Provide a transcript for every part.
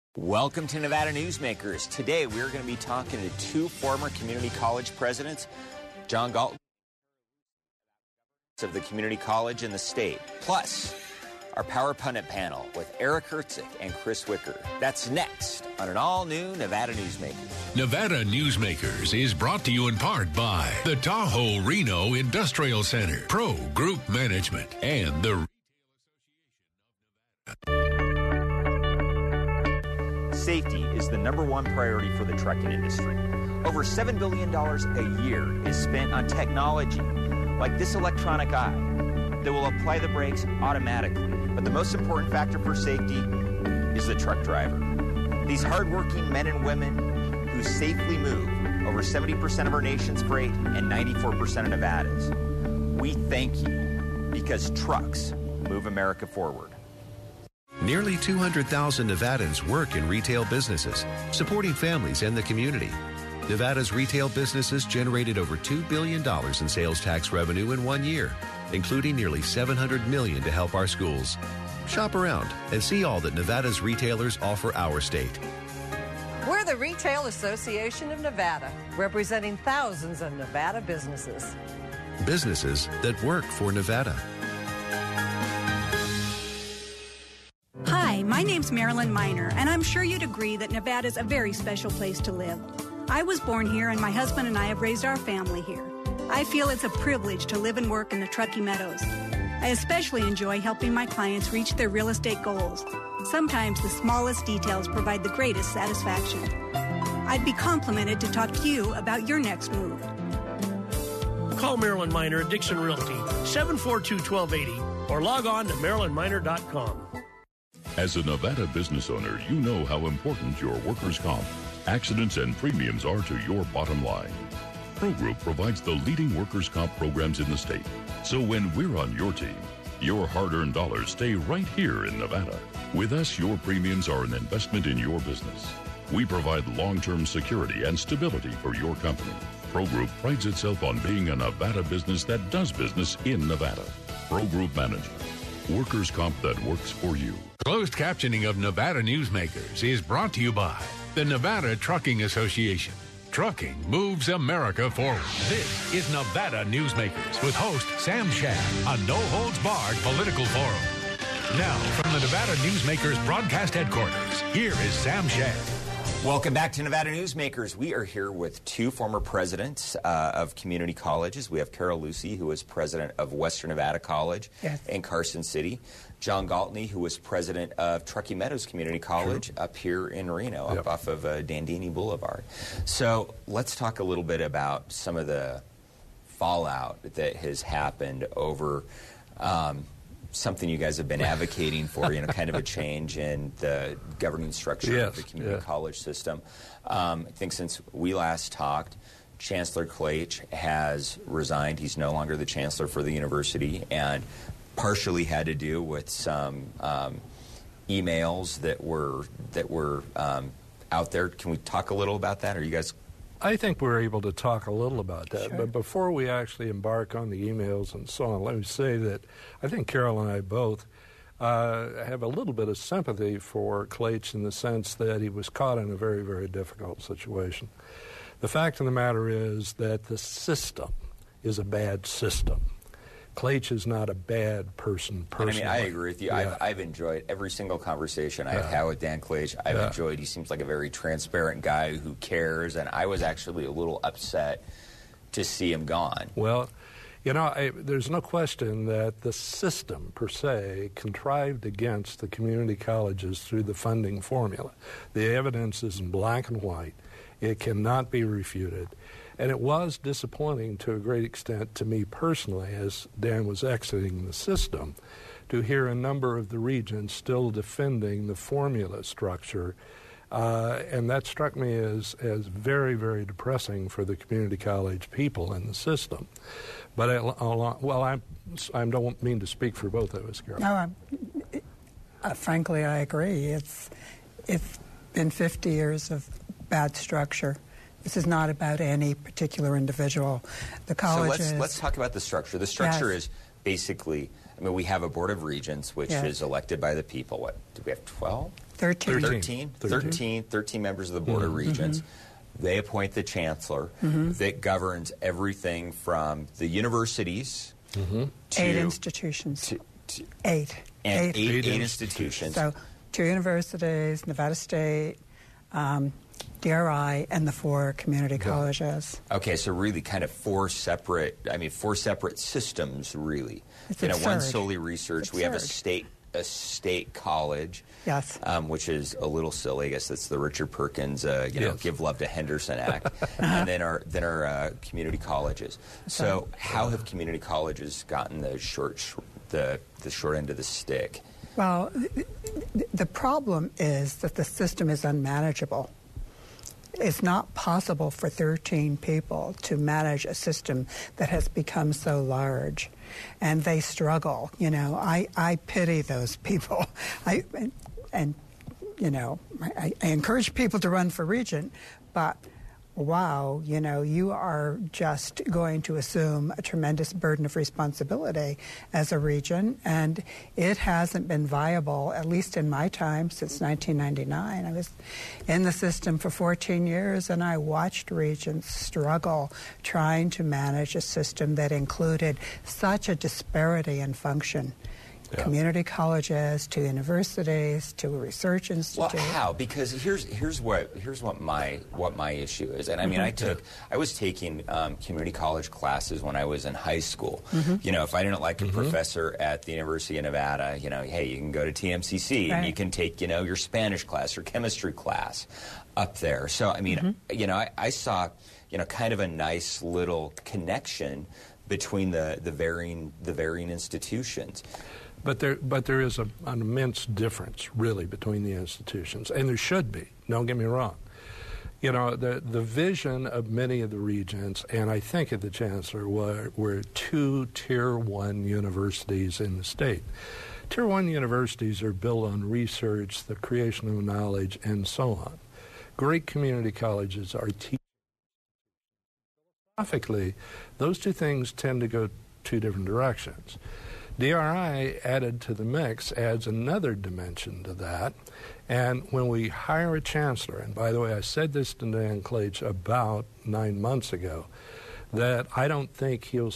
Welcome to Nevada Newsmakers. Today we're going to be talking to two former community college presidents, John Galton of the community college in the state, plus our Power Pundit panel with Eric Herzig and Chris Wicker. That's next on an all-new Nevada Newsmakers. Nevada Newsmakers is brought to you in part by the Tahoe Reno Industrial Center, Pro Group Management, and the Safety is the number one priority for the trucking industry. Over $7 billion a year is spent on technology like this electronic eye that will apply the brakes automatically. But the most important factor for safety is the truck driver. These hardworking men and women who safely move over 70% of our nation's freight and 94% of Nevada's. We thank you because trucks move America forward. Nearly 200,000 Nevadans work in retail businesses, supporting families and the community. Nevada's retail businesses generated over $2 billion in sales tax revenue in 1 year, including nearly $700 million to help our schools. Shop around and see all that Nevada's retailers offer our state. We're the Retail Association of Nevada, representing thousands of Nevada businesses. Businesses that work for Nevada. Hi, my name's Marilyn Miner, and I'm sure you'd agree that Nevada's a very special place to live. I was born here, and my husband and I have raised our family here. I feel it's a privilege to live and work in the Truckee Meadows. I especially enjoy helping my clients reach their real estate goals. Sometimes the smallest details provide the greatest satisfaction. I'd be complimented to talk to you about your next move. Call Marilyn Miner at Dixon Realty, 742-1280, or log on to marilynminer.com. As a Nevada business owner, you know how important your workers' comp, accidents, and premiums are to your bottom line. Pro Group provides the leading workers' comp programs in the state. So when we're on your team, your hard-earned dollars stay right here in Nevada. With us, your premiums are an investment in your business. We provide long-term security and stability for your company. Pro Group prides itself on being a Nevada business that does business in Nevada. Pro Group Management. Workers' comp that works for you. closed captioning of Nevada Newsmakers is brought to you by the Nevada Trucking Association. Trucking moves America forward. This is Nevada Newsmakers with host Sam Shad, a no-holds-barred political forum. Now, from the Nevada Newsmakers broadcast headquarters, here is Sam Shad. Welcome back to Nevada Newsmakers. We are here with two former presidents of community colleges. We have Carol Lucy, who was president of Western Nevada College in Carson City. John Galton, who was president of Truckee Meadows Community College up here in Reno, up off of Dandini Boulevard. So let's talk a little bit about some of the fallout that has happened over something you guys have been advocating for, kind of a change in the governing structure of the community college system. I think since we last talked, Chancellor Klaetsch has resigned. He's no longer the chancellor for the university, and partially had to do with some emails that were out there. Can we talk a little about that? Are you guys? I think we're able to talk a little about that. Sure. But before we actually embark on the emails and so on, let me say that I think Carol and I both have a little bit of sympathy for Klaetsch in the sense that he was caught in a very, very difficult situation. The fact of the matter is that the system is a bad system. Klaetsch is not a bad person personally. I agree with you. Yeah. I've enjoyed every single conversation I've had with Dan Klaetsch. I've enjoyed. He seems like a very transparent guy who cares, and I was actually a little upset to see him gone. Well, there's no question that the system per se contrived against the community colleges through the funding formula. The evidence is in black and white. It cannot be refuted. And it was disappointing to a great extent to me personally, as Dan was exiting the system, to hear a number of the regents still defending the formula structure. And that struck me as very, very depressing for the community college people in the system. But, I don't mean to speak for both of us, Carol. No, frankly, I agree. It's been 50 years of bad structure. This is not about any particular individual. The college let's talk about the structure. The structure is basically, I mean, we have a Board of Regents, which is elected by the people. What, do we have 12? 13 members of the Board of Regents. They appoint the chancellor that governs everything from the universities to 8 institutions. Eight institutions. So 2 universities, Nevada State, DRI, and the 4 community colleges. Okay, so really kind of 4 separate systems, really. It's one solely research. We have a state college. Yes. Which is a little silly. I guess that's the Richard Perkins, Give Love to Henderson Act. And then our community colleges. So how have community colleges gotten the short end of the stick? Well, the problem is that the system is unmanageable. It's not possible for 13 people to manage a system that has become so large, and they struggle. I pity those people. I encourage people to run for regent, but wow, you are just going to assume a tremendous burden of responsibility as a regent, and it hasn't been viable, at least in my time, since 1999. I was in the system for 14 years, and I watched regents struggle trying to manage a system that included such a disparity in function. Community colleges to universities to a research institute. Well, how? Because here's what my issue is, and I mean I was taking community college classes when I was in high school. If I didn't like a professor at the University of Nevada, hey, you can go to TMCC and you can take your Spanish class or chemistry class up there. So I mean I saw kind of a nice little connection between the varying institutions. But there is an immense difference, really, between the institutions, and there should be. Don't get me wrong. The vision of many of the regents, and I think of the chancellor, were 2 Tier 1 universities in the state. Tier 1 universities are built on research, the creation of knowledge, and so on. Great community colleges are teaching. Philosophically, those 2 things tend to go 2 different directions. DRI added to the mix adds another dimension to that. And when we hire a chancellor, and by the way, I said this to Dan Klage about 9 months ago, that I don't think he'll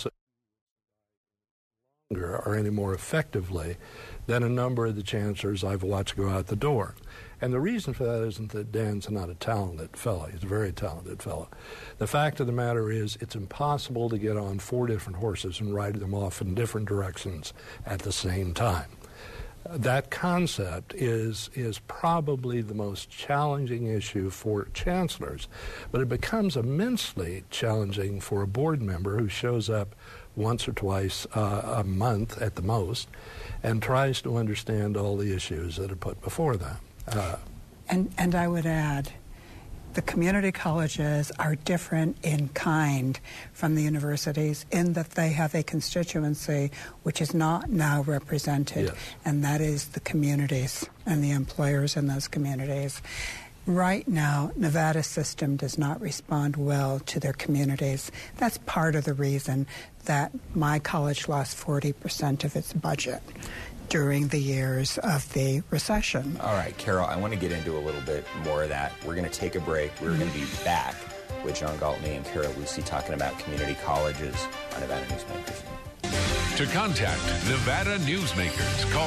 longer or any more effectively than a number of the chancellors I've watched go out the door. And the reason for that isn't that Dan's not a talented fellow. He's a very talented fellow. The fact of the matter is it's impossible to get on 4 different horses and ride them off in different directions at the same time. That concept is probably the most challenging issue for chancellors, but it becomes immensely challenging for a board member who shows up once or twice a month at the most and tries to understand all the issues that are put before them. And I would add, the community colleges are different in kind from the universities in that they have a constituency which is not now represented, and that is the communities and the employers in those communities. Right now, Nevada's system does not respond well to their communities. That's part of the reason that my college lost 40% of its budget during the years of the recession. All right, Carol, I want to get into a little bit more of that. We're going to take a break. We're going to be back with John Galtney and Carol Lucy talking about community colleges on Nevada Newsmakers. To contact Nevada Newsmakers, call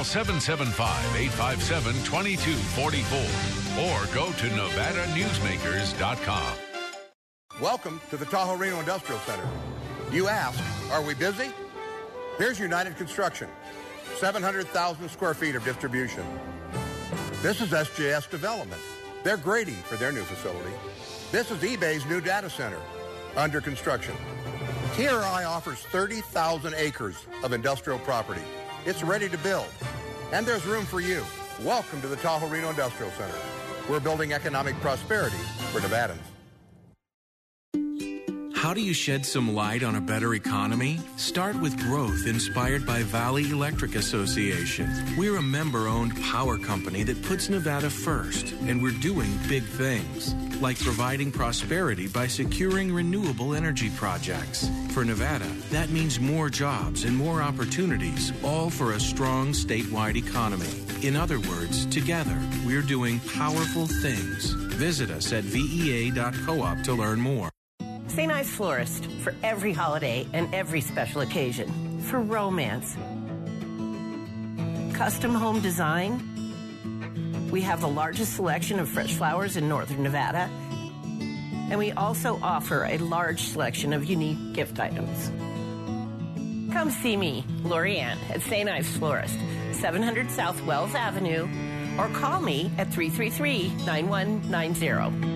775-857-2244 or go to NevadaNewsmakers.com. Welcome to the Tahoe Reno Industrial Center. You ask, are we busy? Here's United Construction. 700,000 square feet of distribution. This is SJS Development. They're grading for their new facility. This is eBay's new data center under construction. TRI offers 30,000 acres of industrial property. It's ready to build. And there's room for you. Welcome to the Tahoe Reno Industrial Center. We're building economic prosperity for Nevadans. How do you shed some light on a better economy? Start with growth inspired by Valley Electric Association. We're a member-owned power company that puts Nevada first, and we're doing big things, like providing prosperity by securing renewable energy projects. For Nevada, that means more jobs and more opportunities, all for a strong statewide economy. In other words, together, we're doing powerful things. Visit us at vea.coop to learn more. St. Ives Florist, for every holiday and every special occasion. For romance. Custom home design. We have the largest selection of fresh flowers in northern Nevada. And we also offer a large selection of unique gift items. Come see me, Lori Ann, at St. Ives Florist, 700 South Wells Avenue, or call me at 333-9190.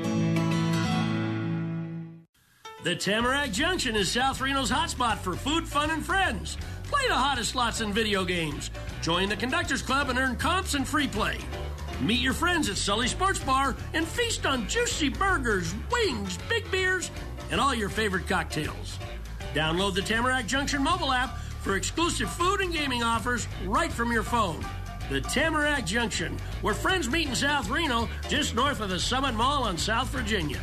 The Tamarack Junction is South Reno's hotspot for food, fun, and friends. Play the hottest slots and video games. Join the Conductors Club and earn comps and free play. Meet your friends at Sully Sports Bar and feast on juicy burgers, wings, big beers, and all your favorite cocktails. Download the Tamarack Junction mobile app for exclusive food and gaming offers right from your phone. The Tamarack Junction, where friends meet in South Reno, just north of the Summit Mall on South Virginia.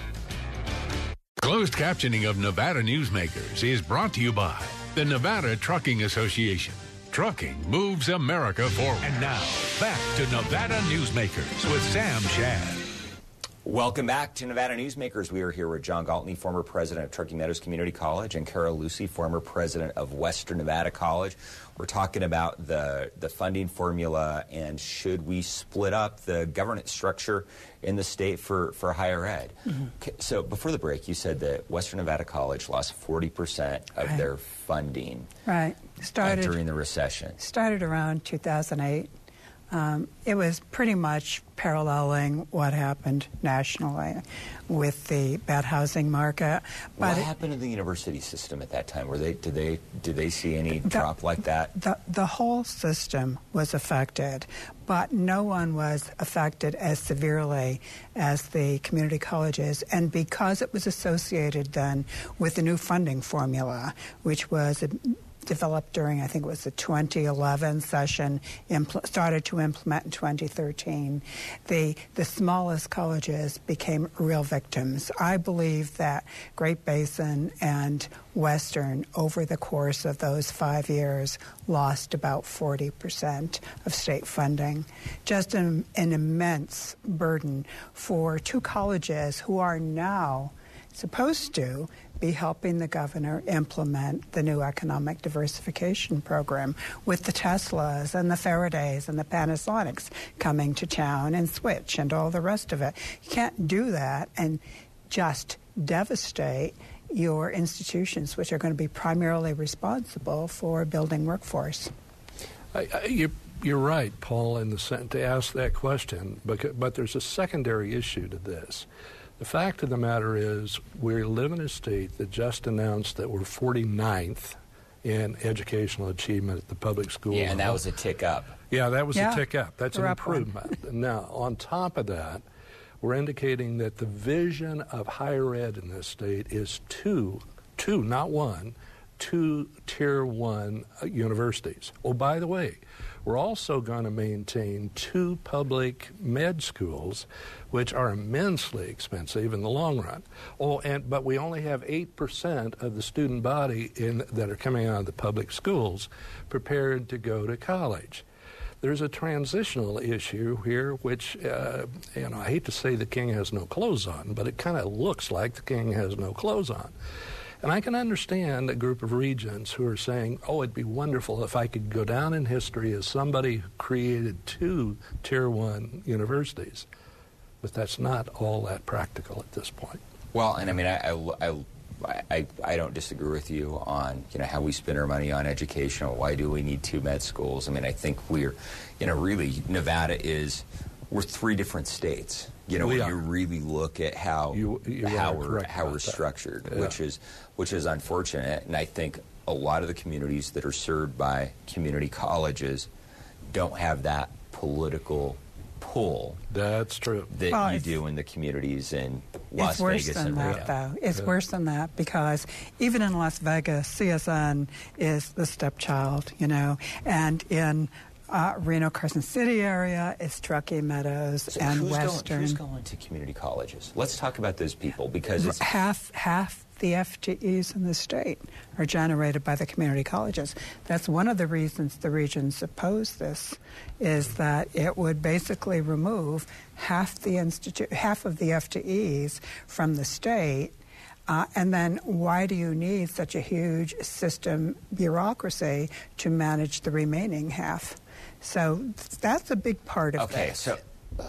Closed captioning of Nevada Newsmakers is brought to you by the Nevada Trucking Association. Trucking moves America forward. And now, back to Nevada Newsmakers with Sam Shad. Welcome back to Nevada Newsmakers. We are here with John Galtney, former president of Truckee Meadows Community College, and Carol Lucy, former president of Western Nevada College. We're talking about the funding formula and should we split up the governance structure in the state for higher ed. Mm-hmm. So before the break, you said that Western Nevada College lost 40% of their funding during the recession. Started around 2008. It was pretty much paralleling what happened nationally with the bad housing market. But what happened to the university system at that time? Did they see any drop like that? The whole system was affected, but no one was affected as severely as the community colleges. And because it was associated then with the new funding formula, which was developed during, I think it was the 2011 session, started to implement in 2013. The smallest colleges became real victims. I believe that Great Basin and Western, over the course of those 5 years, lost about 40% of state funding. Just an immense burden for two colleges who are now supposed to be helping the governor implement the new economic diversification program with the Teslas and the Faradays and the Panasonics coming to town and Switch and all the rest of it. You can't do that and just devastate your institutions, which are going to be primarily responsible for building workforce. You're right, Paul, in the sense to ask that question, but there's a secondary issue to this. The fact of the matter is we live in a state that just announced that we're 49th in educational achievement at the public school. Yeah, and that was a tick up. Yeah, that was a tick up. That's an improvement. Now, on top of that, we're indicating that the vision of higher ed in this state is two, not one, 2 Tier 1 universities. Oh, by the way, we're also going to maintain 2 public med schools, which are immensely expensive in the long run. But we only have 8% of the student body that are coming out of the public schools prepared to go to college. There's a transitional issue here, which, I hate to say the king has no clothes on, but it kind of looks like the king has no clothes on. And I can understand a group of regents who are saying, it'd be wonderful if I could go down in history as somebody who created 2 Tier 1 universities. But that's not all that practical at this point. Well, and I mean, I don't disagree with you on, how we spend our money on education. Why do we need 2 med schools? I mean, I think we're, really, Nevada we're 3 different states. When you really look at how we're structured, which is unfortunate. And I think a lot of the communities that are served by community colleges don't have that political pull. That's true. That you do in the communities in Las Vegas and Reno. It's worse than that, though. It's worse than that because even in Las Vegas, CSN is the stepchild, and in Reno, Carson City area, it's Truckee Meadows and Western. Who's going to community colleges? Let's talk about those people because it's half the FTEs in the state are generated by the community colleges. That's one of the reasons the regions oppose this, is that it would basically remove half of the FTEs from the state. And then why do you need such a huge system bureaucracy to manage the remaining half? So that's a big part of this. So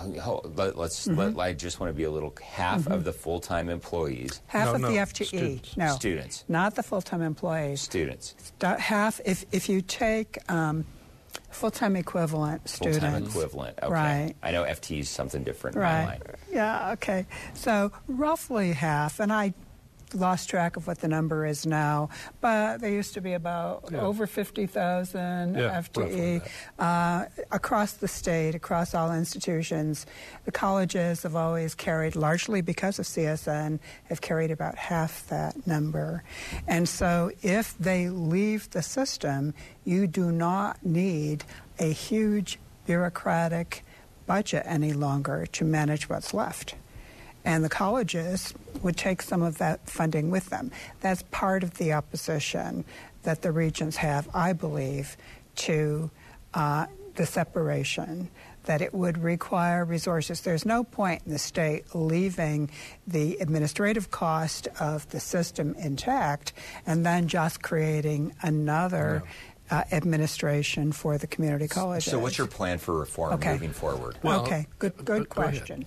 I just want to be a little half of the full-time employees. Half of the FTE. Students. Not the full-time employees. Students. Half, if you take full-time equivalent students. Full-time equivalent, okay. Right. I know FTE is something different in right. my mind. Yeah, okay. So roughly half, and I lost track of what the number is now, but there used to be about over 50,000 FTE across the state, across all institutions. The colleges have always carried, largely because of CSN, have carried about half that number. And so if they leave the system, you do not need a huge bureaucratic budget any longer to manage what's left. And the colleges would take some of that funding with them. That's part of the opposition that the regions have, I believe, to the separation, that it would require resources. There's no point in the state leaving the administrative cost of the system intact and then just creating another administration for the community colleges. So what's your plan for reform moving forward? Well, good question.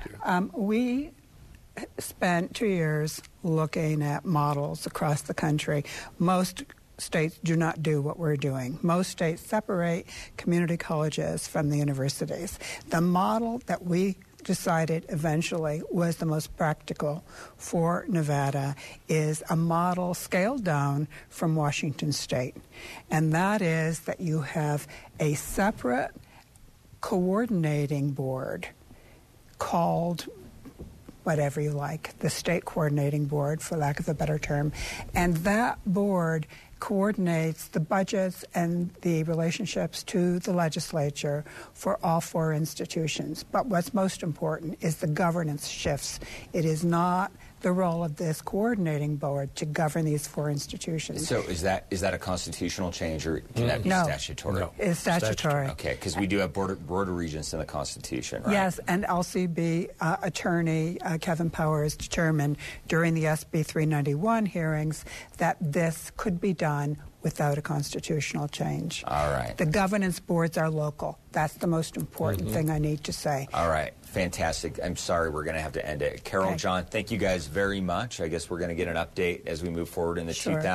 We spent 2 years looking at models across the country. Most states do not do what we're doing. Most states separate community colleges from the universities. The model that we decided eventually was the most practical for Nevada is a model scaled down from Washington State. And that is that you have a separate coordinating board called whatever you like, the State Coordinating Board, for lack of a better term. And that board coordinates the budgets and the relationships to the legislature for all four institutions. But what's most important is the governance shifts. It is not the role of this coordinating board to govern these four institutions. So is that a constitutional change, or can that be statutory? No, it's statutory. Okay, because we do have border regions in the Constitution, right? Yes, and LCB attorney Kevin Powers determined during the SB 391 hearings that this could be done without a constitutional change. All right. The governance boards are local. That's the most important thing I need to say. All right. Fantastic. I'm sorry we're going to have to end it. Carol, John, thank you guys very much. I guess we're going to get an update as we move forward in the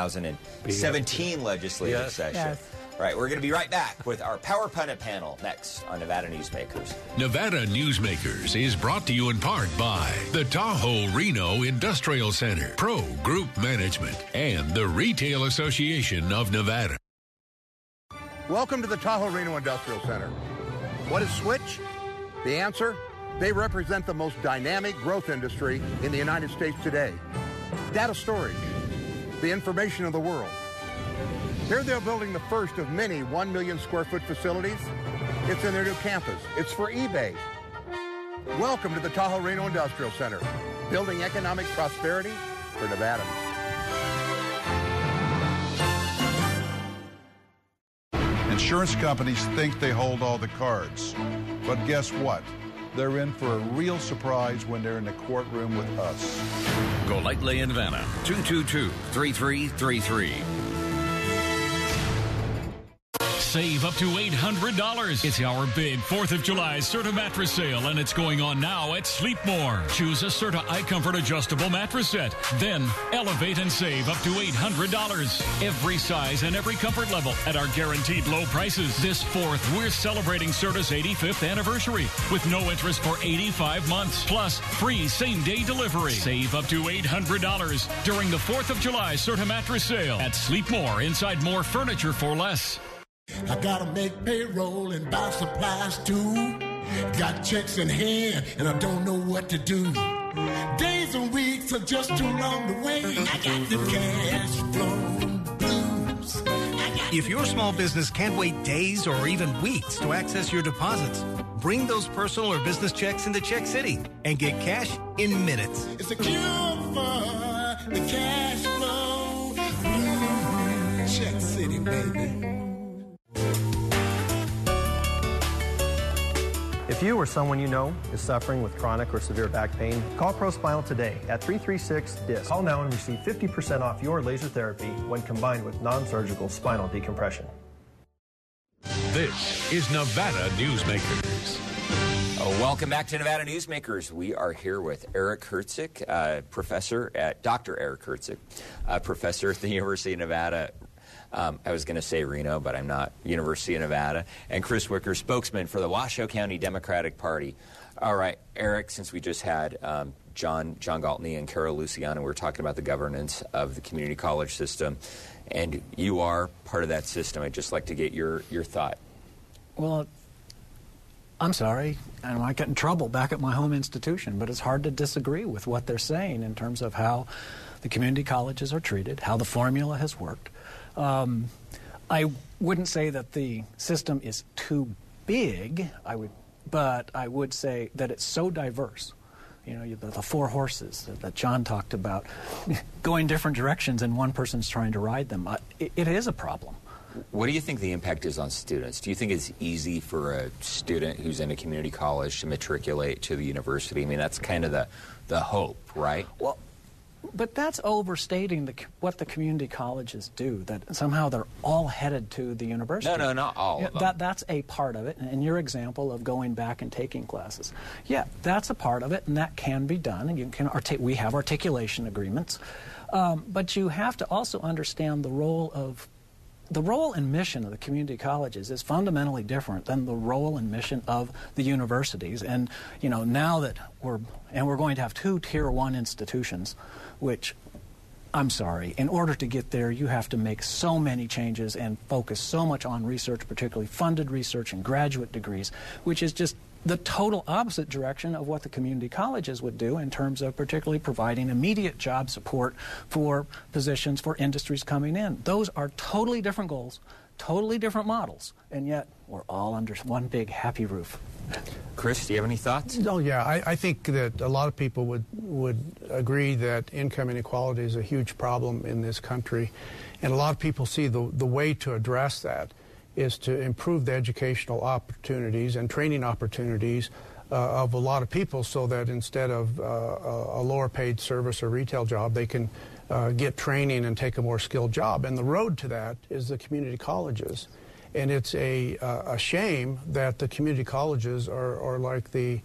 2017 legislative session. Yes. All right, we're going to be right back with our Power Pundit panel next on Nevada Newsmakers. Nevada Newsmakers is brought to you in part by the Tahoe Reno Industrial Center, Pro Group Management, and the Retail Association of Nevada. Welcome to the Tahoe Reno Industrial Center. What is Switch? The answer? They represent the most dynamic growth industry in the United States today. Data storage, the information of the world. Here they're building the first of many 1 million square foot facilities. It's in their new campus. It's for eBay. Welcome to the Tahoe Reno Industrial Center, building economic prosperity for Nevada. Insurance companies think they hold all the cards. But guess what? They're in for a real surprise when they're in the courtroom with us. Golightly in Nevada, 222-3333. Save up to $800. It's our big 4th of July Serta mattress sale, and it's going on now at Sleepmore. Choose a Serta iComfort adjustable mattress set. Then elevate and save up to $800. Every size and every comfort level at our guaranteed low prices. This 4th, we're celebrating Serta's 85th anniversary with no interest for 85 months. Plus, free same-day delivery. Save up to $800 during the 4th of July Serta mattress sale at Sleepmore inside More Furniture for Less. I gotta make payroll and buy supplies too. Got checks in hand and I don't know what to do. Days weeks are just too long to wait. I got the cash flow blues. If your small business can't wait days or even weeks to access your deposits, bring those personal or business checks into Check City and get cash in minutes. It's a cure for the cash flow blues. Check City, baby. If you or someone you know is suffering with chronic or severe back pain, call ProSpinal today at 336-DISC. Call now and receive 50% off your laser therapy when combined with non-surgical spinal decompression. This is Nevada Newsmakers. Welcome back to Nevada Newsmakers. We are here with Eric Herzig, professor at Dr. Eric Herzig, professor at the University of Nevada. I was going to say Reno, but I'm not. University of Nevada. And Chris Wicker, spokesman for the Washoe County Democratic Party. All right, Eric, since we just had John Galtney and Carol Luciano, we were talking about the governance of the community college system, and you are part of that system. I'd just like to get your thought. Well, I'm sorry, I might get in trouble back at my home institution, but it's hard to disagree with what they're saying in terms of how the community colleges are treated, how the formula has worked. I wouldn't say that the system is too big, but I would say that it's so diverse. You know, the four horses that John talked about, going different directions and one person's trying to ride them. It is a problem. What do you think the impact is on students? Do you think it's easy for a student who's in a community college to matriculate to the university? I mean, that's kind of the hope, right? Well, but that's overstating what the community colleges do, that somehow they're all headed to the university. No, not all of them. That's a part of it. And your example of going back and taking classes, yeah, that's a part of it, and that can be done. And you can we have articulation agreements. But you have to also understand the role and mission of the community colleges is fundamentally different than the role and mission of the universities. And, you know, now that we're going to have 2 Tier 1 institutions, which, I'm sorry, in order to get there, you have to make so many changes and focus so much on research, particularly funded research and graduate degrees, which is just the total opposite direction of what the community colleges would do in terms of particularly providing immediate job support for positions for industries coming in. Those are totally different goals, totally different models, and yet we're all under one big happy roof. Chris, do you have any thoughts? Oh, yeah. I think that a lot of people would agree that income inequality is a huge problem in this country, and a lot of people see the way to address that is to improve the educational opportunities and training opportunities of a lot of people, so that instead of a lower paid service or retail job, they can get training and take a more skilled job. And the road to that is the community colleges. And it's a shame that the community colleges are like the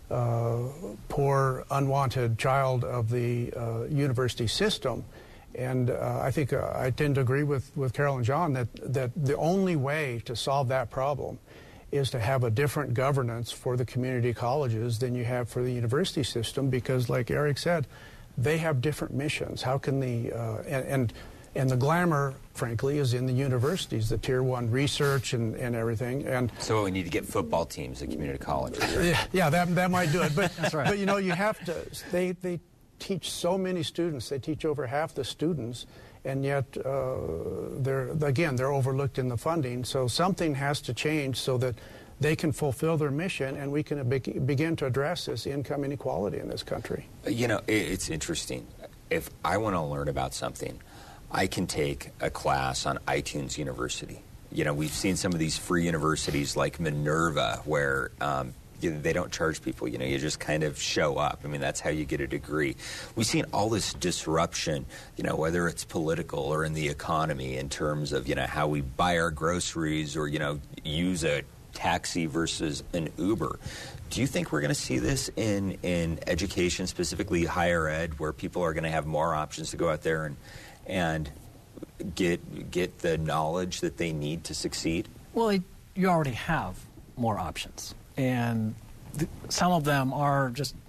poor, unwanted child of the university system. And I think I tend to agree with Carol and John that the only way to solve that problem is to have a different governance for the community colleges than you have for the university system, because, like Eric said, they have different missions. How can and the glamour, frankly, is in the universities, the Tier 1 research and everything. And so we need to get football teams at community colleges. Yeah, that might do it. But that's right. But you know, you have to. They teach so many students. They teach over half the students, and yet they're overlooked in the funding. So something has to change so that they can fulfill their mission, and we can begin to address this income inequality in this country. You know, it's interesting. If I want to learn about something, I can take a class on iTunes University. You know, we've seen some of these free universities like Minerva where they don't charge people. You know, you just kind of show up. I mean, that's how you get a degree. We've seen all this disruption, you know, whether it's political or in the economy in terms of, you know, how we buy our groceries or, you know, use a taxi versus an Uber. Do you think we're going to see this in education, specifically higher ed, where people are going to have more options to go out there and get the knowledge that they need to succeed? Well, you already have more options, and some of them are just,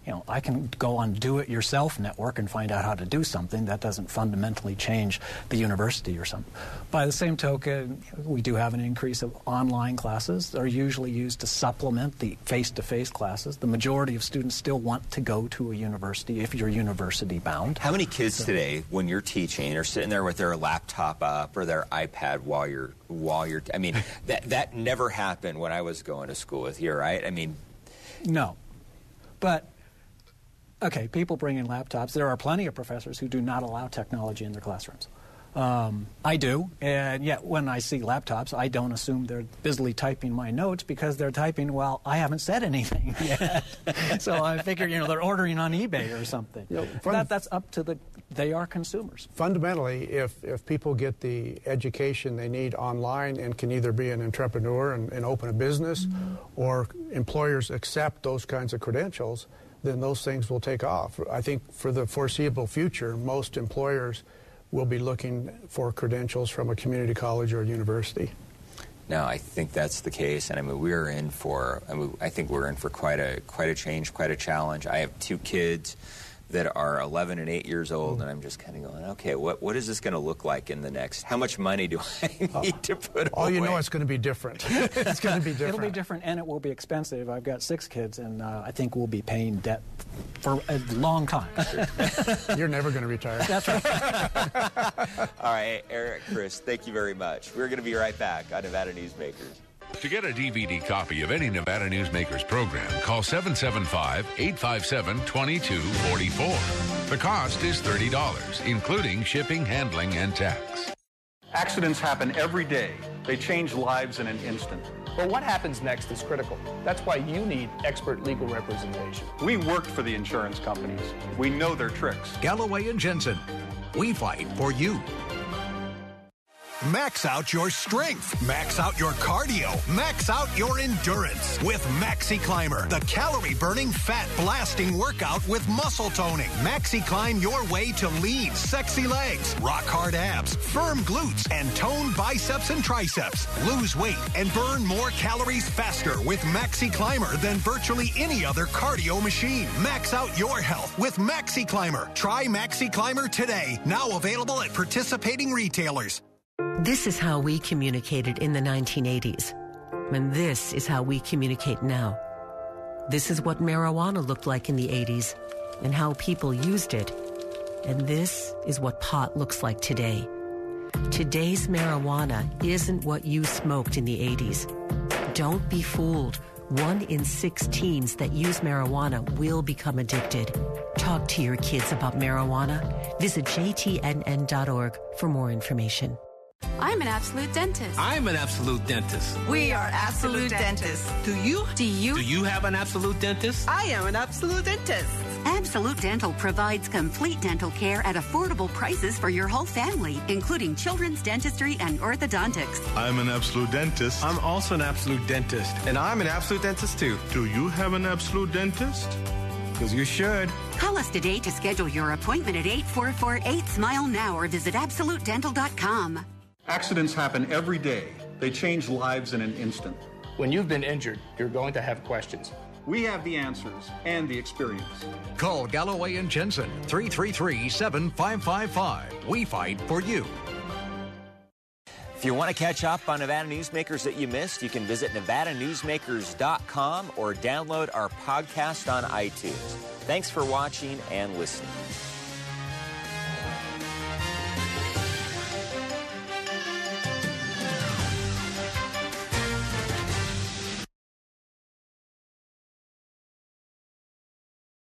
I can go on Do-It-Yourself Network and find out how to do something. That doesn't fundamentally change the university or something. By the same token, we do have an increase of online classes. They're usually used to supplement the face-to-face classes. The majority of students still want to go to a university if you're university bound. How many kids today, when you're teaching, are sitting there with their laptop up or their iPad while you're I mean, that never happened when I was going to school with you, right? I mean, no. But okay, people bring in laptops. There are plenty of professors who do not allow technology in their classrooms. I do, and yet when I see laptops, I don't assume they're busily typing my notes because they're typing while I haven't said anything yet. So I figure, they're ordering on eBay or something. That's up to they are consumers. Fundamentally, if people get the education they need online and can either be an entrepreneur and open a business, or employers accept those kinds of credentials, then those things will take off. I think for the foreseeable future, most employers will be looking for credentials from a community college or a university. No, I think that's the case, and I mean I think we're in for quite a change, quite a challenge. I have 2 kids that are 11 and 8 years old, and I'm just kind of going, okay, what is this going to look like in the next? How much money do I need to put all away? You know, it's going to be different. It's going to be different. It'll be different, and it will be expensive. I've got 6 kids, and I think we'll be paying debt for a long time. You're never going to retire. That's right. All right, Eric, Chris, thank you very much. We're going to be right back on Nevada Newsmakers. To get a DVD copy of any Nevada Newsmakers program, call 775-857-2244. The cost is $30, including shipping, handling, and tax. Accidents happen every day. They change lives in an instant. But what happens next is critical. That's why you need expert legal representation. We worked for the insurance companies. We know their tricks. Galloway and Jensen. We fight for you. Max out your strength, max out your cardio, max out your endurance with Maxi Climber, the calorie-burning, fat-blasting workout with muscle toning. Maxi Climb your way to lean, sexy legs, rock-hard abs, firm glutes, and toned biceps and triceps. Lose weight and burn more calories faster with Maxi Climber than virtually any other cardio machine. Max out your health with Maxi Climber. Try Maxi Climber today, now available at participating retailers. This is how we communicated in the 1980s. And this is how we communicate now. This is what marijuana looked like in the 80s and how people used it. And this is what pot looks like today. Today's marijuana isn't what you smoked in the 80s. Don't be fooled. 1 in 6 teens that use marijuana will become addicted. Talk to your kids about marijuana. Visit jtnn.org for more information. I'm an Absolute Dentist. I'm an Absolute Dentist. We are Absolute Dentists. Do you? Do you? Do you have an Absolute Dentist? I am an Absolute Dentist. Absolute Dental provides complete dental care at affordable prices for your whole family, including children's dentistry and orthodontics. I'm an Absolute Dentist. I'm also an Absolute Dentist. And I'm an Absolute Dentist, too. Do you have an Absolute Dentist? Because you should. Call us today to schedule your appointment at 844-8-SMILE-NOW or visit AbsoluteDental.com. Accidents happen every day. They change lives in an instant. When you've been injured, you're going to have questions. We have the answers and the experience. Call Galloway and Jensen, 333-7555. We fight for you. If you want to catch up on Nevada Newsmakers that you missed, you can visit NevadaNewsmakers.com or download our podcast on iTunes. Thanks for watching and listening.